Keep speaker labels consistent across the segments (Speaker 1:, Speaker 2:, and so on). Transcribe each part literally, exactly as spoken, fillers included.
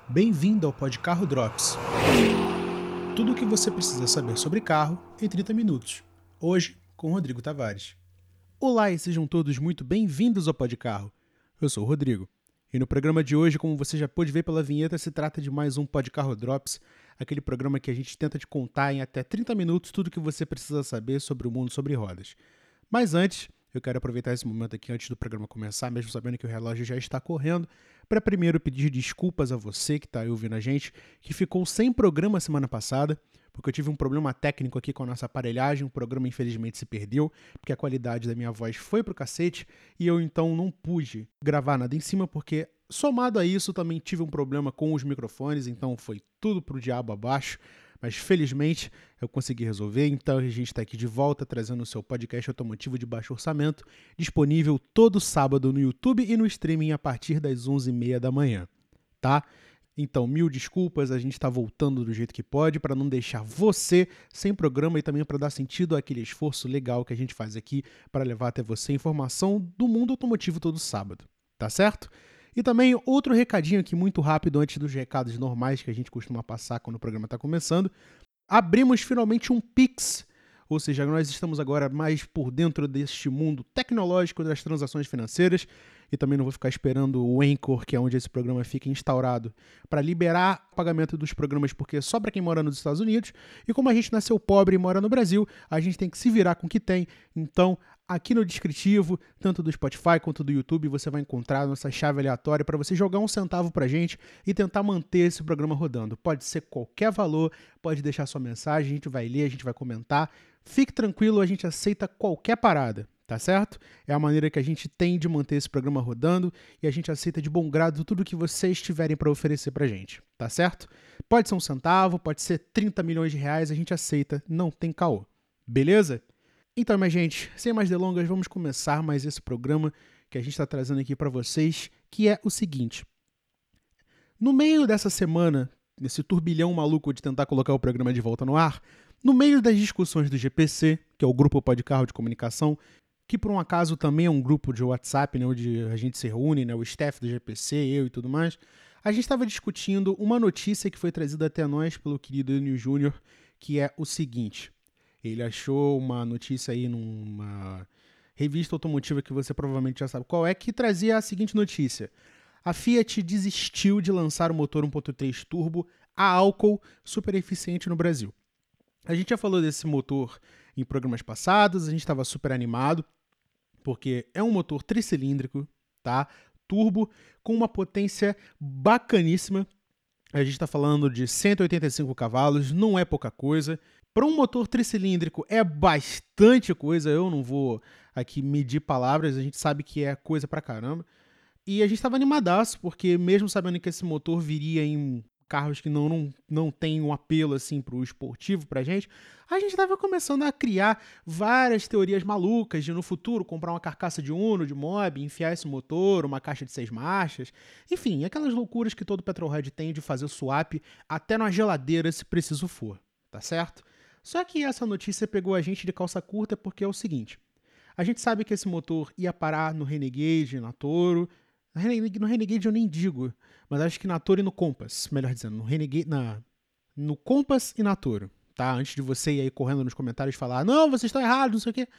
Speaker 1: Bem-vindo ao Pod Carro Drops. Tudo o que você precisa saber sobre carro em trinta minutos. Hoje, com Rodrigo Tavares. Olá e sejam todos muito bem-vindos ao Pod Carro. Eu sou o Rodrigo. E no programa de hoje, como você já pôde ver pela vinheta, se trata de mais um Pod Carro Drops, aquele programa que a gente tenta te contar em até trinta minutos tudo o que você precisa saber sobre o mundo sobre rodas. Mas antes, eu quero aproveitar esse momento aqui antes do programa começar, mesmo sabendo que o relógio já está correndo, para primeiro pedir desculpas a você que está aí ouvindo a gente, que ficou sem programa semana passada, porque eu tive um problema técnico aqui com a nossa aparelhagem, o programa infelizmente se perdeu, porque a qualidade da minha voz foi pro cacete, e eu então não pude gravar nada em cima, porque somado a isso também tive um problema com os microfones, então foi tudo pro diabo abaixo. Mas felizmente eu consegui resolver, então a gente está aqui de volta trazendo o seu podcast automotivo de baixo orçamento, disponível todo sábado no YouTube e no streaming a partir das onze e meia da manhã, tá? Então, mil desculpas, a gente está voltando do jeito que pode para não deixar você sem programa e também para dar sentido àquele esforço legal que a gente faz aqui para levar até você informação do mundo automotivo todo sábado, tá certo? E também outro recadinho aqui muito rápido antes dos recados normais que a gente costuma passar quando o programa está começando. Abrimos finalmente um Pix, ou seja, nós estamos agora mais por dentro deste mundo tecnológico das transações financeiras e também não vou ficar esperando o Anchor, que é onde esse programa fica instaurado, para liberar o pagamento dos programas, porque é só para quem mora nos Estados Unidos. E como a gente nasceu pobre e mora no Brasil, a gente tem que se virar com o que tem. Então, aqui no descritivo, tanto do Spotify quanto do YouTube, você vai encontrar a nossa chave aleatória para você jogar um centavo pra gente e tentar manter esse programa rodando. Pode ser qualquer valor, pode deixar sua mensagem, a gente vai ler, a gente vai comentar. Fique tranquilo, a gente aceita qualquer parada, tá certo? É a maneira que a gente tem de manter esse programa rodando e a gente aceita de bom grado tudo que vocês tiverem para oferecer pra gente, tá certo? Pode ser um centavo, pode ser trinta milhões de reais, a gente aceita, não tem caô. Beleza? Então, minha gente, sem mais delongas, vamos começar mais esse programa que a gente está trazendo aqui para vocês, que é o seguinte. No meio dessa semana, nesse turbilhão maluco de tentar colocar o programa de volta no ar, no meio das discussões do G P C, que é o Grupo Pod Carro de Comunicação, que por um acaso também é um grupo de WhatsApp, né, onde a gente se reúne, né, o staff do G P C, eu e tudo mais, a gente estava discutindo uma notícia que foi trazida até nós pelo querido Enio Júnior, que é o seguinte. Ele achou uma notícia aí numa revista automotiva que você provavelmente já sabe qual é, que trazia a seguinte notícia. A Fiat desistiu de lançar o motor um ponto três turbo a álcool super eficiente no Brasil. A gente já falou desse motor em programas passados, a gente estava super animado, porque é um motor tricilíndrico, tá? Turbo, com uma potência bacaníssima. A gente está falando de cento e oitenta e cinco cavalos, não é pouca coisa. Para um motor tricilíndrico é bastante coisa, eu não vou aqui medir palavras, a gente sabe que é coisa pra caramba. E a gente estava animadaço, porque mesmo sabendo que esse motor viria em carros que não, não, não tem um apelo assim pro esportivo pra gente, a gente estava começando a criar várias teorias malucas de no futuro comprar uma carcaça de Uno, de Mob, enfiar esse motor, uma caixa de seis marchas, enfim, aquelas loucuras que todo petrolhead tem de fazer swap até na geladeira se preciso for, tá certo? Só que essa notícia pegou a gente de calça curta porque é o seguinte, a gente sabe que esse motor ia parar no Renegade, na Toro, no Renegade eu nem digo, mas acho que na Toro e no Compass, melhor dizendo, no Renegade, na, no Compass e na Toro, tá? Antes de você ir aí correndo nos comentários e falar, não, vocês estão errados, não sei o quê.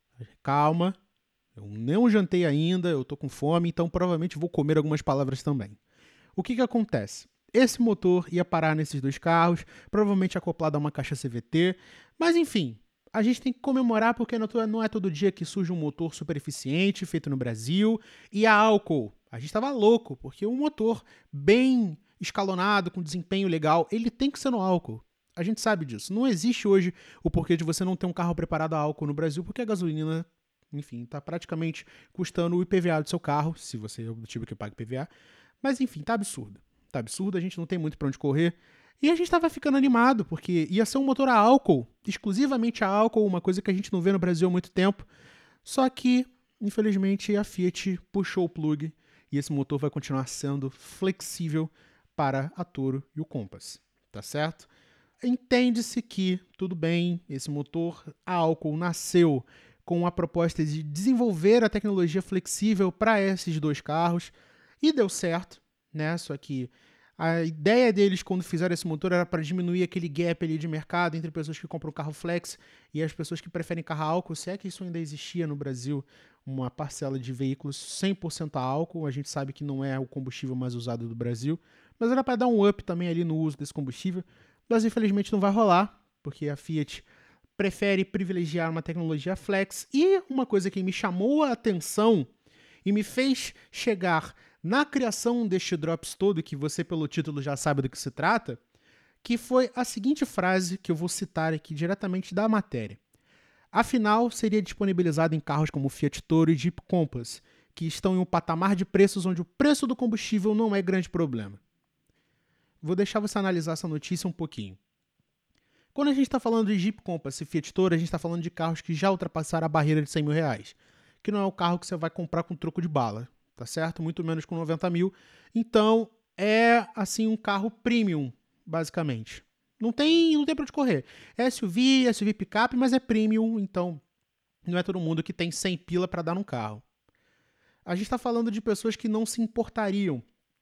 Speaker 1: Calma, eu não jantei ainda, eu tô com fome, então provavelmente vou comer algumas palavras também. O que que acontece? Esse motor ia parar nesses dois carros, provavelmente acoplado a uma caixa C V T, mas enfim, a gente tem que comemorar porque não é todo dia que surge um motor super eficiente, feito no Brasil, e a álcool. A gente estava louco, porque um motor bem escalonado, com desempenho legal, ele tem que ser no álcool. A gente sabe disso. Não existe hoje o porquê de você não ter um carro preparado a álcool no Brasil, porque a gasolina, enfim, está praticamente custando o I P V A do seu carro, se você é do tipo que paga I P V A. Mas enfim, tá absurdo. Tá absurdo, a gente não tem muito pra onde correr. E a gente tava ficando animado, porque ia ser um motor a álcool, exclusivamente a álcool, uma coisa que a gente não vê no Brasil há muito tempo. Só que, infelizmente, a Fiat puxou o plug e esse motor vai continuar sendo flexível para a Toro e o Compass, tá certo? Entende-se que, tudo bem, esse motor a álcool nasceu com a proposta de desenvolver a tecnologia flexível para esses dois carros e deu certo, né? Só que A ideia deles, quando fizeram esse motor, era para diminuir aquele gap ali de mercado entre pessoas que compram carro flex e as pessoas que preferem carro a álcool. Se é que isso ainda existia no Brasil, uma parcela de veículos cem por cento a álcool. A gente sabe que não é o combustível mais usado do Brasil, mas era para dar um up também ali no uso desse combustível. Mas infelizmente não vai rolar, porque a Fiat prefere privilegiar uma tecnologia flex. E uma coisa que me chamou a atenção e me fez chegar na criação deste Drops todo, que você pelo título já sabe do que se trata, que foi a seguinte frase que eu vou citar aqui diretamente da matéria. Afinal, seria disponibilizado em carros como Fiat Toro e Jeep Compass, que estão em um patamar de preços onde o preço do combustível não é grande problema. Vou deixar você analisar essa notícia um pouquinho. Quando a gente está falando de Jeep Compass e Fiat Toro, a gente está falando de carros que já ultrapassaram a barreira de cem mil reais, que não é o carro que você vai comprar com troco de bala, tá certo? Muito menos com noventa mil. Então, é, assim, um carro premium, basicamente. Não tem, não tem pra onde correr. É S U V, S U V picape, mas é premium, então não é todo mundo que tem cem pila para dar num carro. A gente está falando de pessoas que não se importariam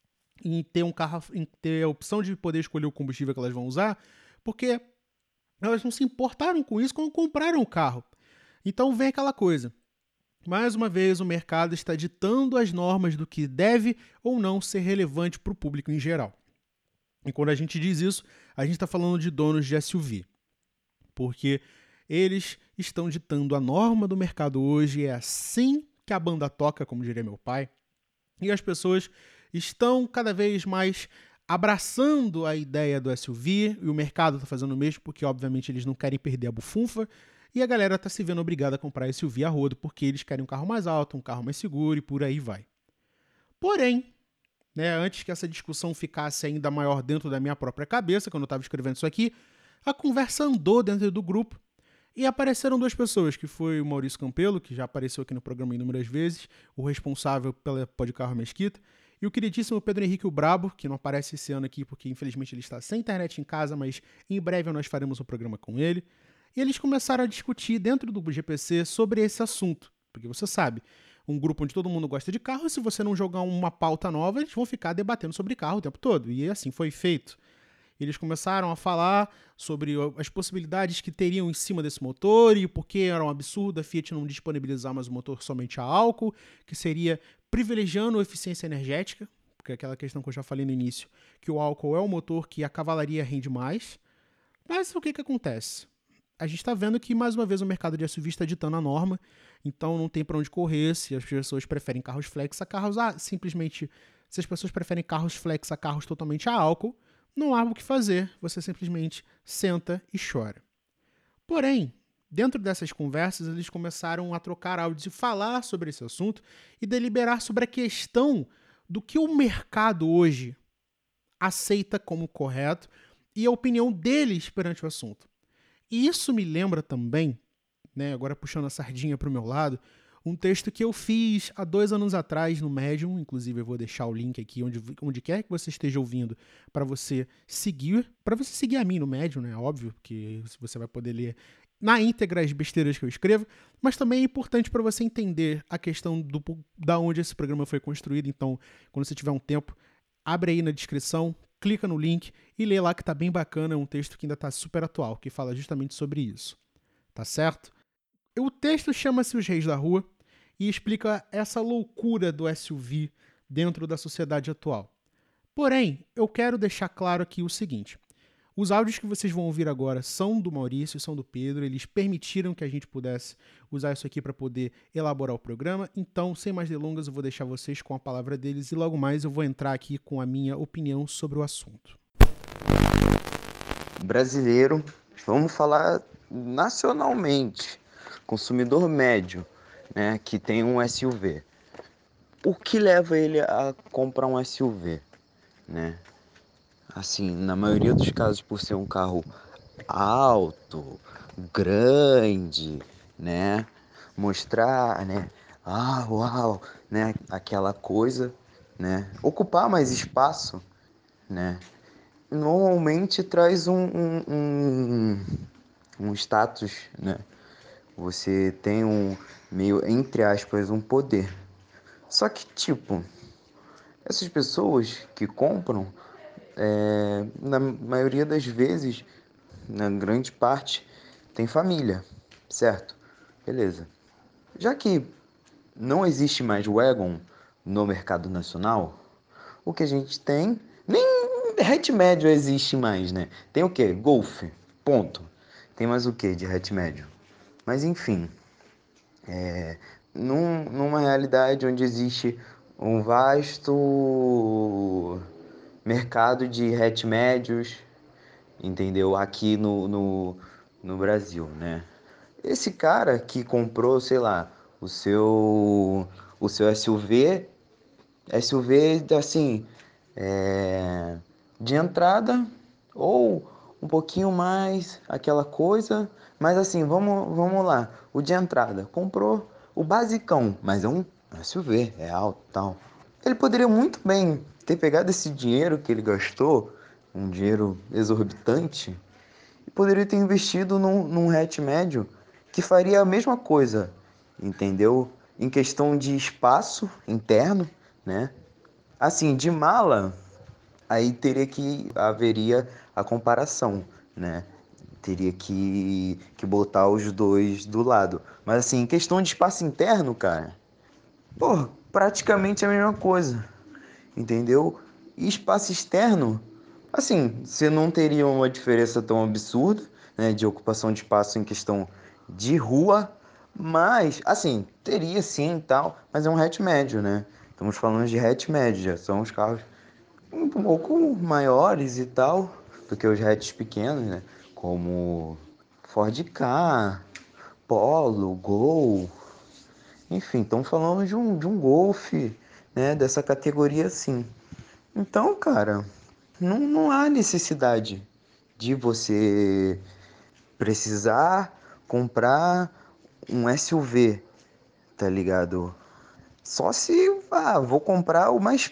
Speaker 1: em ter um carro, em ter a opção de poder escolher o combustível que elas vão usar, porque elas não se importaram com isso quando compraram o carro. Então vem aquela coisa. Mais uma vez, o mercado está ditando as normas do que deve ou não ser relevante para o público em geral. E quando a gente diz isso, a gente está falando de donos de S U V. Porque eles estão ditando a norma do mercado hoje, é assim que a banda toca, como diria meu pai. E as pessoas estão cada vez mais abraçando a ideia do S U V, e o mercado está fazendo o mesmo, porque obviamente eles não querem perder a bufunfa, e a galera está se vendo obrigada a comprar S U V a rodo, porque eles querem um carro mais alto, um carro mais seguro, e por aí vai. Porém, né, antes que essa discussão ficasse ainda maior dentro da minha própria cabeça, quando eu estava escrevendo isso aqui, a conversa andou dentro do grupo, e apareceram duas pessoas, que foi o Maurício Campelo, que já apareceu aqui no programa inúmeras vezes, o responsável pela Podcarro Mesquita, e o queridíssimo Pedro Henrique o Brabo, que não aparece esse ano aqui porque infelizmente ele está sem internet em casa, mas em breve nós faremos um programa com ele. E eles começaram a discutir dentro do G P C sobre esse assunto, porque você sabe, um grupo onde todo mundo gosta de carro, se você não jogar uma pauta nova, eles vão ficar debatendo sobre carro o tempo todo, e assim foi feito. Eles começaram a falar sobre as possibilidades que teriam em cima desse motor e por que era um absurdo a Fiat não disponibilizar mais o motor somente a álcool, que seria privilegiando a eficiência energética, porque é aquela questão que eu já falei no início, que o álcool é o motor que a cavalaria rende mais. Mas o que, que acontece? A gente está vendo que, mais uma vez, o mercado de S U V está ditando a norma, então não tem para onde correr se as pessoas preferem carros flex a carros a... Simplesmente, se as pessoas preferem carros flex a carros totalmente a álcool, não há o que fazer, você simplesmente senta e chora. Porém, dentro dessas conversas, eles começaram a trocar áudios e falar sobre esse assunto e deliberar sobre a questão do que o mercado hoje aceita como correto e a opinião deles perante o assunto. E isso me lembra também, né, agora puxando a sardinha para o meu lado, um texto que eu fiz há dois anos atrás no Medium, inclusive eu vou deixar o link aqui onde, onde quer que você esteja ouvindo para você seguir, para você seguir a mim no Medium, né, óbvio, porque você vai poder ler na íntegra as besteiras que eu escrevo, mas também é importante para você entender a questão do, da onde esse programa foi construído, então quando você tiver um tempo, abre aí na descrição, clica no link e lê lá que tá bem bacana, é um texto que ainda tá super atual, que fala justamente sobre isso, tá certo? O texto chama-se Os Reis da Rua e explica essa loucura do S U V dentro da sociedade atual. Porém, eu quero deixar claro aqui o seguinte, os áudios que vocês vão ouvir agora são do Maurício, são do Pedro, eles permitiram que a gente pudesse usar isso aqui para poder elaborar o programa, então, sem mais delongas, eu vou deixar vocês com a palavra deles e logo mais eu vou entrar aqui com a minha opinião sobre o assunto.
Speaker 2: Brasileiro, vamos falar nacionalmente, consumidor médio, né, que tem um S U V. O que leva ele a comprar um S U V, né? Assim, na maioria dos casos, por ser um carro alto, grande, né? Mostrar, né? Ah, uau, né? Aquela coisa, né? Ocupar mais espaço, né? Normalmente traz um, um, um, um status, né? Você tem um meio, entre aspas, um poder. Só que, tipo, essas pessoas que compram é, na maioria das vezes, na grande parte, tem família, certo? Beleza. Já que não existe mais wagon no mercado nacional, o que a gente tem, nem hatch médio existe mais, né? Tem o quê? Golf, ponto. Tem mais o que de hatch médio? Mas enfim, num, numa realidade onde existe um vasto mercado de hatch médios, entendeu? Aqui no, no, no Brasil, né? Esse cara que comprou, sei lá, o seu o seu S U V, S U V assim, é, de entrada ou um pouquinho mais aquela coisa, mas assim, vamos, vamos lá, o de entrada, comprou o basicão, mas é um S U V, é alto, tal. Ele poderia muito bem ter pegado esse dinheiro que ele gastou, um dinheiro exorbitante, e poderia ter investido num, num hatch médio que faria a mesma coisa, entendeu? Em questão de espaço interno, né? Assim, de mala, aí teria que haveria a comparação, né? Teria que, que botar os dois do lado. Mas assim, em questão de espaço interno, cara, pô, praticamente a mesma coisa, entendeu? E espaço externo, assim, você não teria uma diferença tão absurda, né, de ocupação de espaço em questão de rua, mas, assim, teria sim e tal, mas é um hatch médio, né? Estamos falando de hatch médio, já são os carros um pouco maiores e tal do que os hatches pequenos, né? Como Ford Ka, Polo, Gol, enfim, estamos falando de um, de um Golf, né? Dessa categoria assim. Então, cara, não, não há necessidade de você precisar comprar um S U V, tá ligado? Só se, ah, vou comprar o mais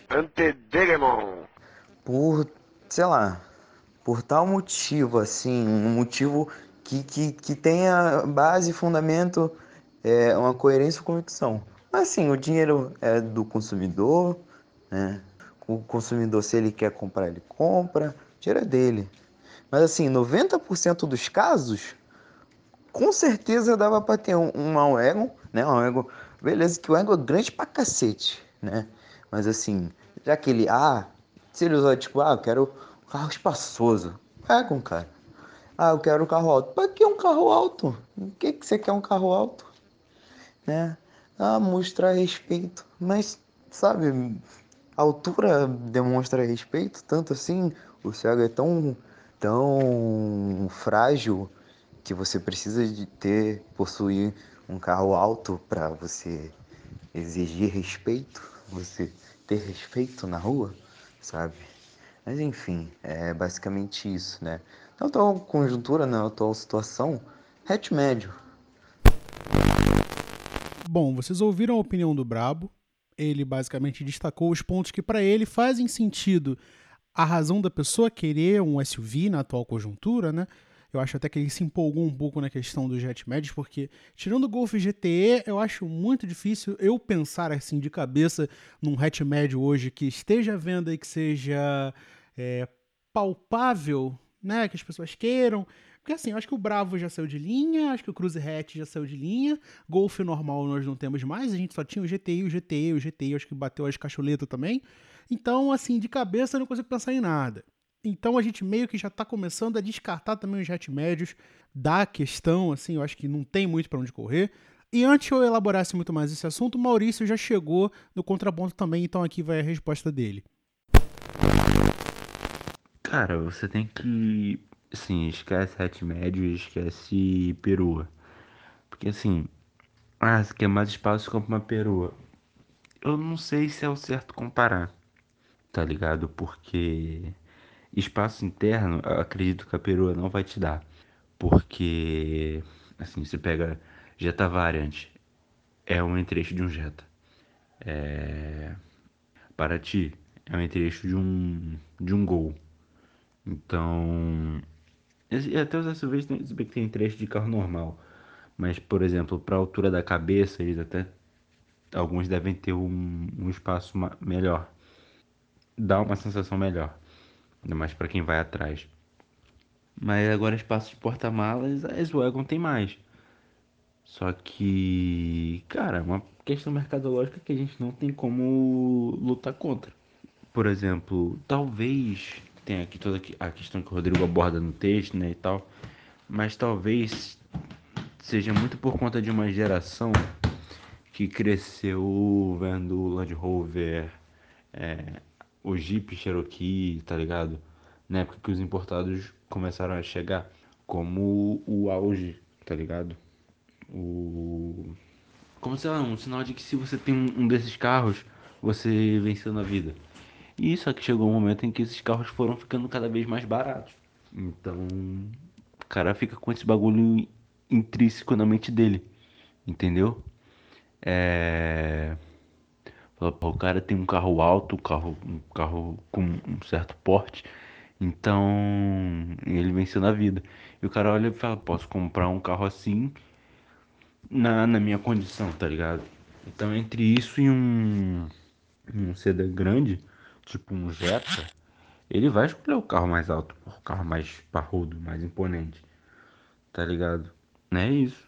Speaker 2: por, sei lá, por tal motivo, assim, um motivo que, que, que tenha base, fundamento, é, uma coerência e convicção. Mas assim, o dinheiro é do consumidor, né? O consumidor, se ele quer comprar, ele compra, o dinheiro é dele. Mas assim, noventa por cento dos casos, com certeza dava para ter um, um Wagon, né? Um Wagon, beleza, que o Wagon é grande pra cacete, né? Mas assim, já que ele, ah, se ele usar tipo, ah, eu quero um carro espaçoso, Wagon, cara. Ah, eu quero um carro alto. Pra que um carro alto? O que que você quer um carro alto, né? Ah, mostrar respeito. Mas, sabe, a altura demonstra respeito, tanto assim, o cego é tão, tão frágil que você precisa de ter, possuir um carro alto para você exigir respeito, você ter respeito na rua, sabe? Mas enfim, é basicamente isso, né? Na atual conjuntura, na atual situação, hatch médio.
Speaker 1: Bom, vocês ouviram a opinião do Brabo. Ele basicamente destacou os pontos que para ele fazem sentido a razão da pessoa querer um S U V na atual conjuntura, né? Eu acho até que ele se empolgou um pouco na questão dos jet médios, porque tirando o Golf G T E, eu acho muito difícil eu pensar assim de cabeça num hatch médio hoje que esteja à venda e que seja é, palpável, né? Que as pessoas queiram. Porque assim, eu acho que o Bravo já saiu de linha, acho que o Cruze Hatch já saiu de linha, Golf normal nós não temos mais, a gente só tinha o G T I, o G T E, o G T I acho que bateu as cacholetas também. Então, assim, de cabeça eu não consigo pensar em nada. Então a gente meio que já está começando a descartar também os hatch médios da questão, assim, eu acho que não tem muito para onde correr. E antes eu elaborasse muito mais esse assunto, o Maurício já chegou no contraponto também, então aqui vai a resposta dele.
Speaker 3: Cara, você tem que. Assim, esquece hatch médio e esquece perua. Porque assim, ah, você quer mais espaço, compra uma perua. Eu não sei se é o certo comparar, tá ligado? Porque espaço interno, eu acredito que a perua não vai te dar. Porque, assim, você pega Jetta Variant, é um entre-eixo de um Jetta. Paraty é um entre-eixo de um, de um Gol. Então, e até os S U Vs tem, se bem que tem trecho de carro normal. Mas, por exemplo, para a altura da cabeça, eles até. Alguns devem ter um, um espaço ma- melhor. Dá uma sensação melhor. ainda mais para quem vai atrás. Mas agora espaço de porta-malas, a S-Wagon tem mais. Só que, cara, é uma questão mercadológica que a gente não tem como lutar contra. Por exemplo, talvez tenha aqui toda a questão que o Rodrigo aborda no texto, né, e tal, mas talvez seja muito por conta de uma geração que cresceu vendo o Land Rover, é, o Jeep Cherokee, tá ligado? Na época que os importados começaram a chegar, como o auge, tá ligado? O... Como, sei lá, um sinal de que se você tem um um desses carros, você venceu na vida. E só que chegou um momento em que esses carros foram ficando cada vez mais baratos. Então, o cara fica com esse bagulho intrínseco na mente dele, entendeu? É... Fala, pô, o cara tem um carro alto, um carro, um carro com um certo porte, então ele venceu na vida. E o cara olha e fala, posso comprar um carro assim na, na minha condição, tá ligado? Então entre isso e um, um sedã grande, tipo um Jetta, ele vai escolher o carro mais alto, o carro mais parrudo, mais imponente, tá ligado? Não é isso.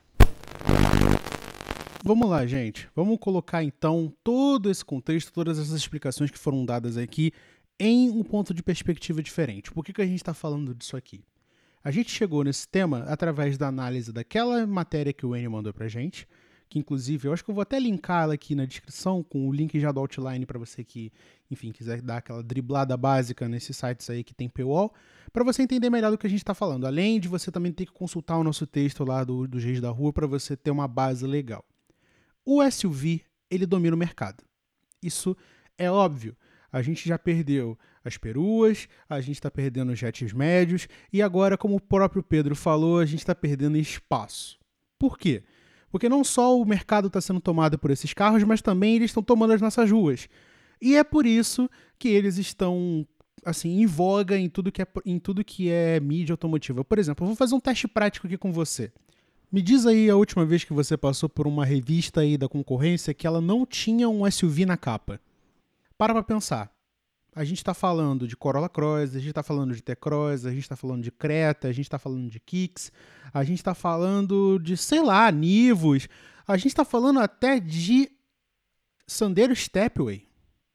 Speaker 1: Vamos lá, gente. Vamos colocar então todo esse contexto, todas essas explicações que foram dadas aqui em um ponto de perspectiva diferente. Por que, que a gente está falando disso aqui? A gente chegou nesse tema através da análise daquela matéria que o Enio mandou pra gente, que inclusive eu acho que eu vou até linkar ela aqui na descrição com o link já do Outline para você que, enfim, quiser dar aquela driblada básica nesses sites aí que tem paywall, para você entender melhor do que a gente está falando. Além de você também ter que consultar o nosso texto lá do, do Reis da Rua para você ter uma base legal. O S U V, ele domina o mercado. Isso é óbvio. A gente já perdeu as peruas, a gente está perdendo os jets médios e agora, como o próprio Pedro falou, a gente está perdendo espaço. Por quê? Porque não só o mercado está sendo tomado por esses carros, mas também eles estão tomando as nossas ruas. E é por isso que eles estão assim em voga em tudo que é, em tudo que é mídia automotiva. Por exemplo, eu vou fazer um teste prático aqui com você. Me diz aí a última vez que você passou por uma revista aí da concorrência que ela não tinha um S U V na capa. Para pra pensar. A gente está falando de Corolla Cross, a gente está falando de T-Cross, a gente está falando de Creta, a gente está falando de Kicks, a gente está falando de, sei lá, Nivus, a gente está falando até de Sandero Stepway.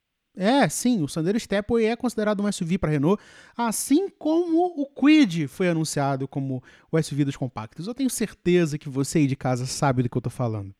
Speaker 1: É, sim, o Sandero Stepway é considerado um S U V para a Renault, assim como o Kwid foi anunciado como o S U V dos compactos. Eu tenho certeza que você aí de casa sabe do que eu estou falando.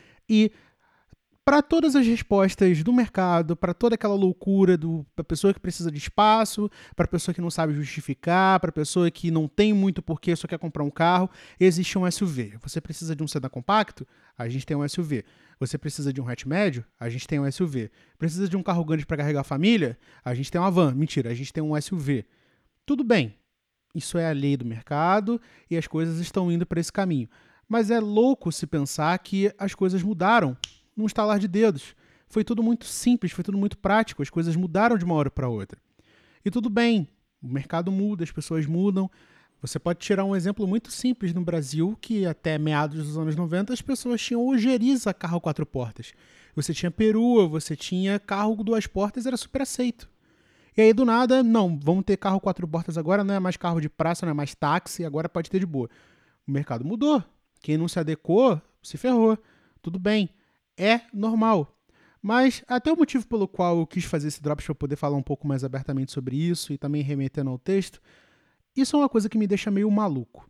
Speaker 1: E para todas as respostas do mercado, para toda aquela loucura para a pessoa que precisa de espaço, para a pessoa que não sabe justificar, para a pessoa que não tem muito porquê, só quer comprar um carro, existe um S U V. Você precisa de um sedã compacto? A gente tem um S U V. Você precisa de um hatch médio? A gente tem um S U V. Precisa de um carro grande para carregar a família? A gente tem uma van. Mentira, a gente tem um S U V. Tudo bem. Isso é a lei do mercado e as coisas estão indo para esse caminho. Mas é louco se pensar que as coisas mudaram num estalar de dedos. Foi tudo muito simples, foi tudo muito prático, as coisas mudaram de uma hora para outra. E tudo bem, o mercado muda, as pessoas mudam. Você pode tirar um exemplo muito simples no Brasil, que até meados dos anos noventa as pessoas tinham ojeriza carro quatro portas. Você tinha perua, você tinha carro duas portas, era super aceito. E aí do nada, não, vamos ter carro quatro portas agora, não é mais carro de praça, não é mais táxi, agora pode ter de boa. O mercado mudou. Quem não se adequou, se ferrou. Tudo bem. É normal. Mas até o motivo pelo qual eu quis fazer esse Drops para poder falar um pouco mais abertamente sobre isso e também remetendo ao texto, isso é uma coisa que me deixa meio maluco.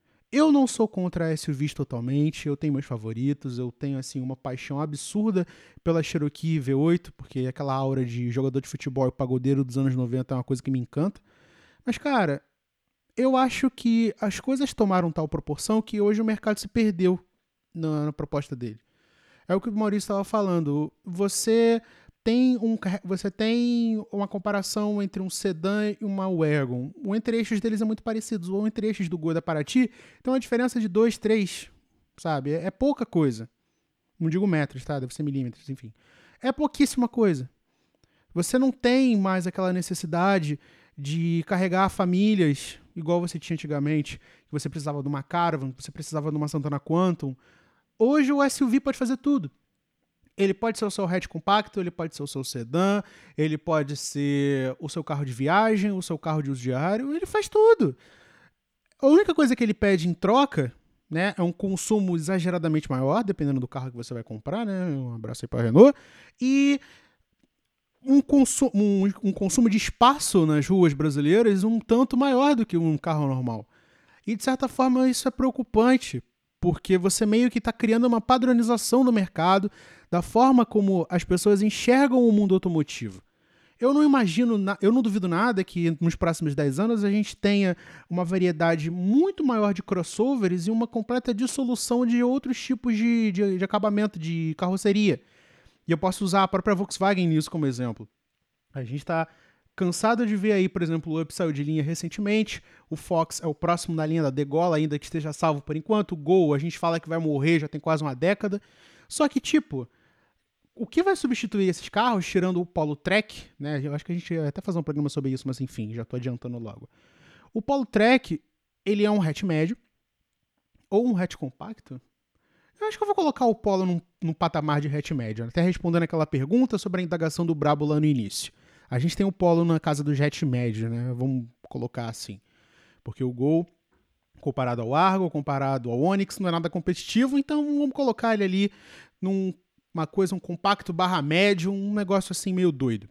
Speaker 1: Eu não sou contra S U Vs totalmente, eu tenho meus favoritos, eu tenho assim uma paixão absurda pela Cherokee V oito, porque aquela aura de jogador de futebol e pagodeiro dos anos noventa é uma coisa que me encanta. Mas cara, eu acho que as coisas tomaram tal proporção que hoje o mercado se perdeu na, na proposta dele. É o que o Maurício estava falando. Você tem, um, você tem uma comparação entre um sedã e uma wagon. O entre-eixos deles é muito parecido. O entre-eixos do Gol da Paraty tem uma diferença de dois, três, sabe? É, é pouca coisa. Não digo metros, tá? Deve ser milímetros, enfim. É pouquíssima coisa. Você não tem mais aquela necessidade de carregar famílias igual você tinha antigamente. Que você precisava de uma Caravan, você precisava de uma Santana Quantum. Hoje o S U V pode fazer tudo. Ele pode ser o seu hatch compacto, ele pode ser o seu sedã, ele pode ser o seu carro de viagem, o seu carro de uso diário, ele faz tudo. A única coisa que ele pede em troca, né, é um consumo exageradamente maior, dependendo do carro que você vai comprar, né? Um abraço aí para a Renault. E um, consu- um, um consumo de espaço nas ruas brasileiras um tanto maior do que um carro normal. E, de certa forma, isso é preocupante, porque você meio que está criando uma padronização no mercado da forma como as pessoas enxergam o mundo automotivo. Eu não imagino, eu não duvido nada que nos próximos dez anos a gente tenha uma variedade muito maior de crossovers e uma completa dissolução de outros tipos de, de, de acabamento, de carroceria. E eu posso usar a própria Volkswagen nisso como exemplo. A gente está cansado de ver aí, por exemplo, o Up saiu de linha recentemente, o Fox é o próximo da linha da Degola, ainda que esteja salvo por enquanto, o Gol a gente fala que vai morrer já tem quase uma década. Só que, tipo, o que vai substituir esses carros, tirando o Polo Trek, né? Eu acho que a gente ia até fazer um programa sobre isso, mas enfim, já tô adiantando logo. O Polo Trek, ele é um hatch médio, ou um hatch compacto. Eu acho que eu vou colocar o Polo num, num patamar de hatch médio, até respondendo aquela pergunta sobre a indagação do Brabo lá no início. A gente tem o Polo na casa dos hatch médios, né? Vamos colocar assim. Porque o Gol, comparado ao Argo, comparado ao Onix, não é nada competitivo, então vamos colocar ele ali num uma coisa, um compacto barra médio, um negócio assim meio doido.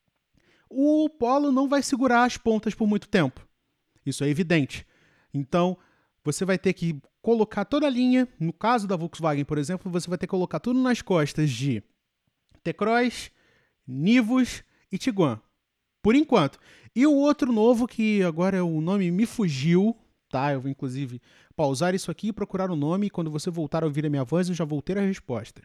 Speaker 1: O Polo não vai segurar as pontas por muito tempo. Isso é evidente. Então, você vai ter que colocar toda a linha, no caso da Volkswagen, por exemplo, você vai ter que colocar tudo nas costas de T-Cross, Nivus e Tiguan. Por enquanto. E o outro novo, que agora o nome me fugiu, tá? Eu vou, inclusive, pausar isso aqui e procurar o nome, e quando você voltar a ouvir a minha voz, eu já vou ter a resposta.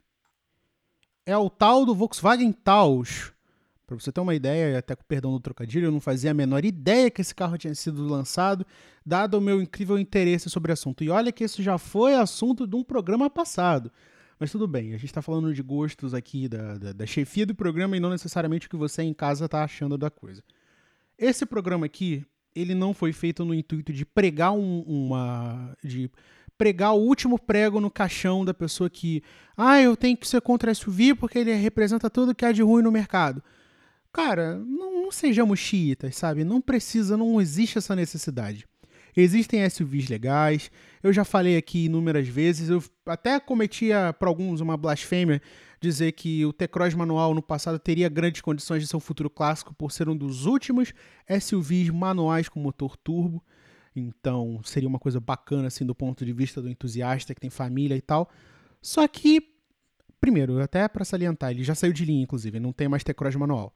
Speaker 1: É o tal do Volkswagen Taos. Para você ter uma ideia, até com perdão do trocadilho, eu não fazia a menor ideia que esse carro tinha sido lançado, dado o meu incrível interesse sobre o assunto. E olha que isso já foi assunto de um programa passado. Mas tudo bem, a gente está falando de gostos aqui da, da, da chefia do programa e não necessariamente o que você em casa está achando da coisa. Esse programa aqui, ele não foi feito no intuito de pregar um, uma... de pregar o último prego no caixão da pessoa que ah, eu tenho que ser contra S U V porque ele representa tudo que há de ruim no mercado. Cara, não, não sejamos xiitas, sabe? Não precisa, não existe essa necessidade. Existem S U Vs legais, eu já falei aqui inúmeras vezes, eu até cometia para alguns uma blasfêmia dizer que o T-Cross manual no passado teria grandes condições de ser um futuro clássico por ser um dos últimos S U Vs manuais com motor turbo. Então, seria uma coisa bacana, assim, do ponto de vista do entusiasta que tem família e tal. Só que, primeiro, até para salientar, ele já saiu de linha, inclusive, não tem mais T-Cross manual.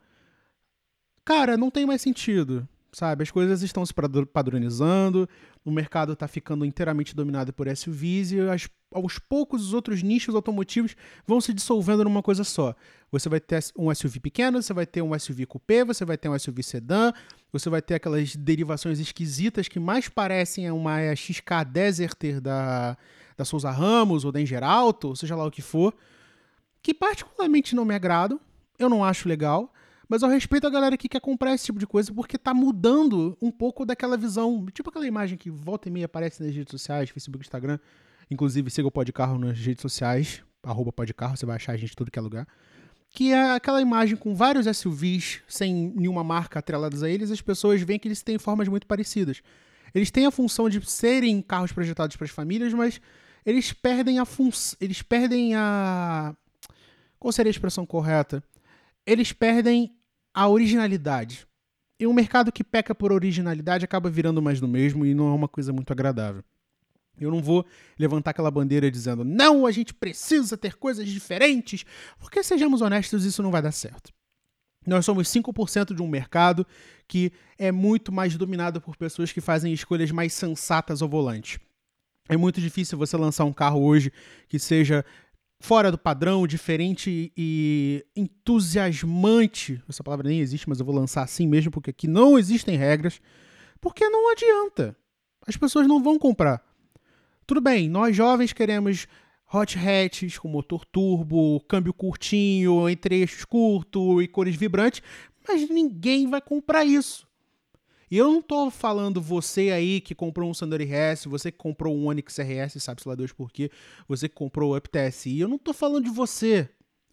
Speaker 1: Cara, não tem mais sentido, sabe? As coisas estão se padronizando, o mercado está ficando inteiramente dominado por S U Vs e as, aos poucos os outros nichos automotivos vão se dissolvendo numa coisa só. Você vai ter um S U V pequeno, você vai ter um S U V coupé, você vai ter um S U V sedã, você vai ter aquelas derivações esquisitas que mais parecem uma X K Deserter da, da Souza Ramos ou da Engerauto, ou seja lá o que for, que particularmente não me agradam, eu não acho legal, mas eu respeito a galera que quer comprar esse tipo de coisa porque tá mudando um pouco daquela visão, tipo aquela imagem que volta e meia aparece nas redes sociais, Facebook, Instagram, inclusive siga o Podcarro nas redes sociais, arroba Podcarro, você vai achar a gente em tudo que é lugar, que é aquela imagem com vários S U Vs sem nenhuma marca atreladas a eles, as pessoas veem que eles têm formas muito parecidas. Eles têm a função de serem carros projetados para as famílias, mas eles perdem a função, eles perdem a... Qual seria a expressão correta? Eles perdem a originalidade. E um mercado que peca por originalidade acaba virando mais do mesmo e não é uma coisa muito agradável. Eu não vou levantar aquela bandeira dizendo não, a gente precisa ter coisas diferentes, porque, sejamos honestos, isso não vai dar certo. Nós somos cinco por cento de um mercado que é muito mais dominado por pessoas que fazem escolhas mais sensatas ao volante. É muito difícil você lançar um carro hoje que seja fora do padrão, diferente e entusiasmante. Essa palavra nem existe, mas eu vou lançar assim mesmo, porque aqui não existem regras. Porque não adianta. As pessoas não vão comprar. Tudo bem, nós jovens queremos hot hatches com motor turbo, câmbio curtinho, entre eixos curto e cores vibrantes, mas ninguém vai comprar isso. E eu não tô falando você aí que comprou um Sandero R S, você que comprou um Onix R S, sabe-se lá Deus por quê, você que comprou o Up T S I, eu não tô falando de você.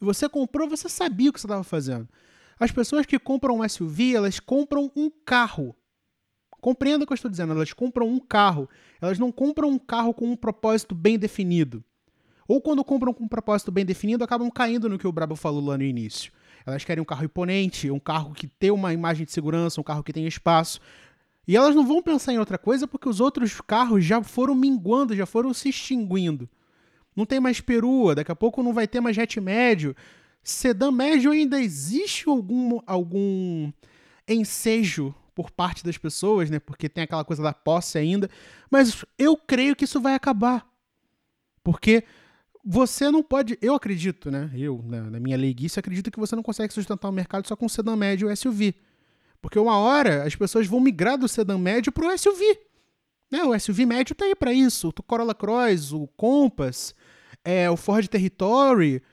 Speaker 1: Você comprou, você sabia o que você estava fazendo. As pessoas que compram um S U V, elas compram um carro. Compreenda o que eu estou dizendo, elas compram um carro. Elas não compram um carro com um propósito bem definido. Ou quando compram com um propósito bem definido, acabam caindo no que o Brabo falou lá no início. Elas querem um carro imponente, um carro que tem uma imagem de segurança, um carro que tem espaço. E elas não vão pensar em outra coisa porque os outros carros já foram minguando, já foram se extinguindo. Não tem mais perua, daqui a pouco não vai ter mais hatch médio. Sedã médio ainda existe algum, algum ensejo por parte das pessoas, né? Porque tem aquela coisa da posse ainda. Mas eu creio que isso vai acabar. Porque você não pode... Eu acredito, né? Eu, na, na minha leiguice, acredito que você não consegue sustentar o mercado só com sedã médio e S U V. Porque uma hora as pessoas vão migrar do sedã médio para o S U V. Né? O S U V médio tá aí para isso. O Corolla Cross, o Compass, é, o Ford Territory,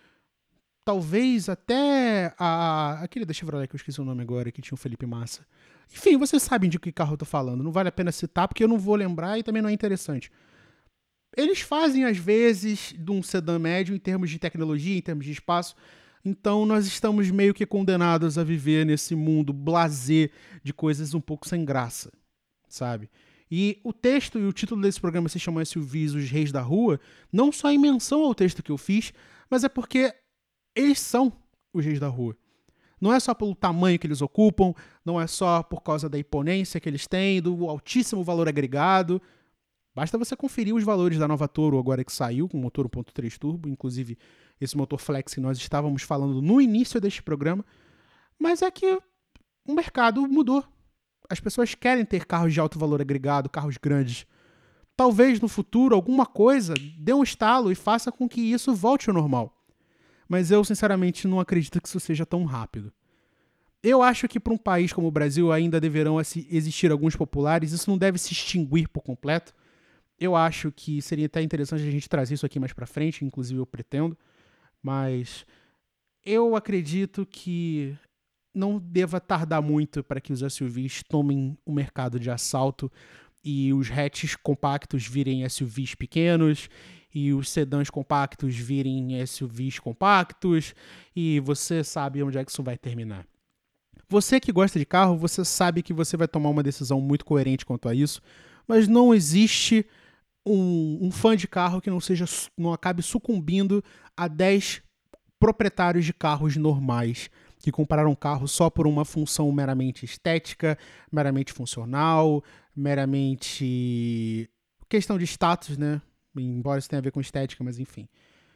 Speaker 1: talvez até a, aquele da Chevrolet que eu esqueci o nome agora, que tinha o Felipe Massa. Enfim, vocês sabem de que carro eu tô falando. Não vale a pena citar porque eu não vou lembrar e também não é interessante. Eles fazem, às vezes, de um sedã médio em termos de tecnologia, em termos de espaço. Então, nós estamos meio que condenados a viver nesse mundo blasé de coisas um pouco sem graça, sabe? E o texto e o título desse programa se chama S U Vs, os Reis da Rua, não só em menção ao texto que eu fiz, mas é porque eles são os Reis da Rua. Não é só pelo tamanho que eles ocupam, não é só por causa da imponência que eles têm, do altíssimo valor agregado. Basta você conferir os valores da nova Toro agora que saiu, com o motor um ponto três turbo, inclusive esse motor flex que nós estávamos falando no início deste programa. Mas é que o mercado mudou. As pessoas querem ter carros de alto valor agregado, carros grandes. Talvez no futuro alguma coisa dê um estalo e faça com que isso volte ao normal. Mas eu, sinceramente, não acredito que isso seja tão rápido. Eu acho que para um país como o Brasil ainda deverão existir alguns populares, isso não deve se extinguir por completo. Eu acho que seria até interessante a gente trazer isso aqui mais para frente, inclusive eu pretendo, mas eu acredito que não deva tardar muito para que os S U Vs tomem o mercado de assalto e os hatches compactos virem S U Vs pequenos e os sedãs compactos virem S U Vs compactos e você sabe onde é que isso vai terminar. Você que gosta de carro, você sabe que você vai tomar uma decisão muito coerente quanto a isso, mas não existe um, um fã de carro que não, seja, não acabe sucumbindo a dez proprietários de carros normais que compraram um carro só por uma função meramente estética, meramente funcional, meramente questão de status, né? Embora isso tenha a ver com estética, mas enfim.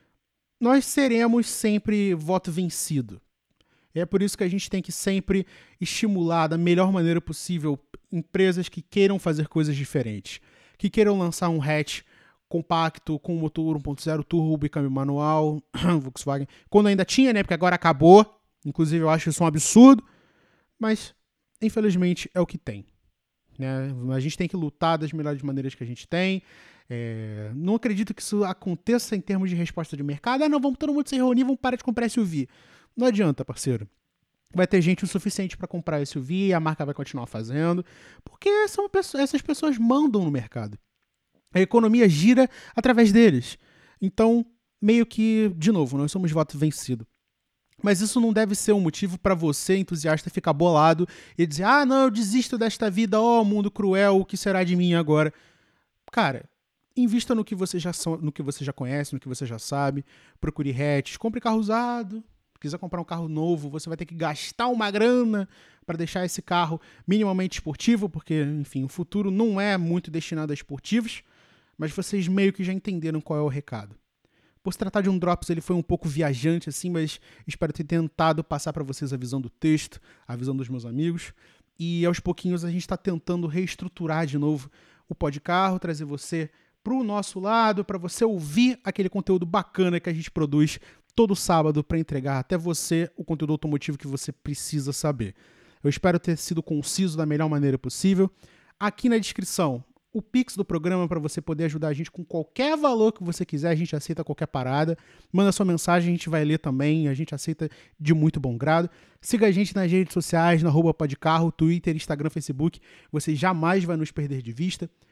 Speaker 1: Nós seremos sempre voto vencido. É por isso que a gente tem que sempre estimular da melhor maneira possível empresas que queiram fazer coisas diferentes, que queiram lançar um hatch compacto com motor um ponto zero turbo e câmbio manual, Volkswagen, quando ainda tinha, né? Porque agora acabou. Inclusive eu acho isso um absurdo, mas infelizmente é o que tem. Né? A gente tem que lutar das melhores maneiras que a gente tem. É... Não acredito que isso aconteça em termos de resposta de mercado. Ah, não, vamos todo mundo se reunir, vamos parar de comprar S U V. Não adianta, parceiro. Vai ter gente o suficiente para comprar S U V e a marca vai continuar fazendo, porque são pessoas, essas pessoas mandam no mercado. A economia gira através deles. Então, meio que, de novo, nós somos voto vencido. Mas isso não deve ser um motivo para você, entusiasta, ficar bolado e dizer, ah, não, eu desisto desta vida, ó, oh, mundo cruel, o que será de mim agora? Cara, invista no que você já, no que você já conhece, no que você já sabe, procure hatches, compre carro usado. Quiser comprar um carro novo, você vai ter que gastar uma grana para deixar esse carro minimamente esportivo, porque, enfim, o futuro não é muito destinado a esportivos, mas vocês meio que já entenderam qual é o recado. Por se tratar de um Drops, ele foi um pouco viajante, assim, mas espero ter tentado passar para vocês a visão do texto, a visão dos meus amigos. E aos pouquinhos a gente está tentando reestruturar de novo o Pod Carro, trazer você para o nosso lado, para você ouvir aquele conteúdo bacana que a gente produz todo sábado para entregar até você o conteúdo automotivo que você precisa saber. Eu espero ter sido conciso da melhor maneira possível. Aqui na descrição, o Pix do programa para você poder ajudar a gente com qualquer valor que você quiser, a gente aceita qualquer parada. Manda sua mensagem, a gente vai ler também, a gente aceita de muito bom grado. Siga a gente nas redes sociais, no arroba podcarro, Twitter, Instagram, Facebook, você jamais vai nos perder de vista.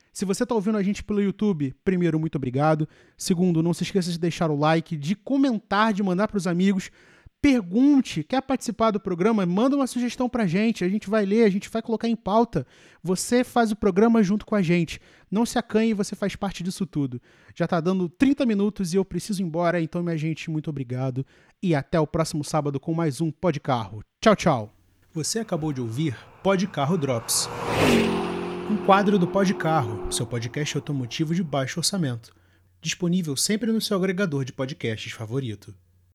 Speaker 1: Se você está ouvindo a gente pelo YouTube, primeiro, muito obrigado. Segundo, não se esqueça de deixar o like, de comentar, de mandar para os amigos. Pergunte, quer participar do programa? Manda uma sugestão pra gente, a gente vai ler, a gente vai colocar em pauta. Você faz o programa junto com a gente. Não se acanhe, você faz parte disso tudo. Já tá dando trinta minutos e eu preciso ir embora, então, minha gente, muito obrigado. E até o próximo sábado com mais um Pod Carro. Tchau, tchau. Você acabou de ouvir Pod Carro Drops, um quadro do Pod Carro, seu podcast automotivo de baixo orçamento. Disponível sempre no seu agregador de podcasts favorito.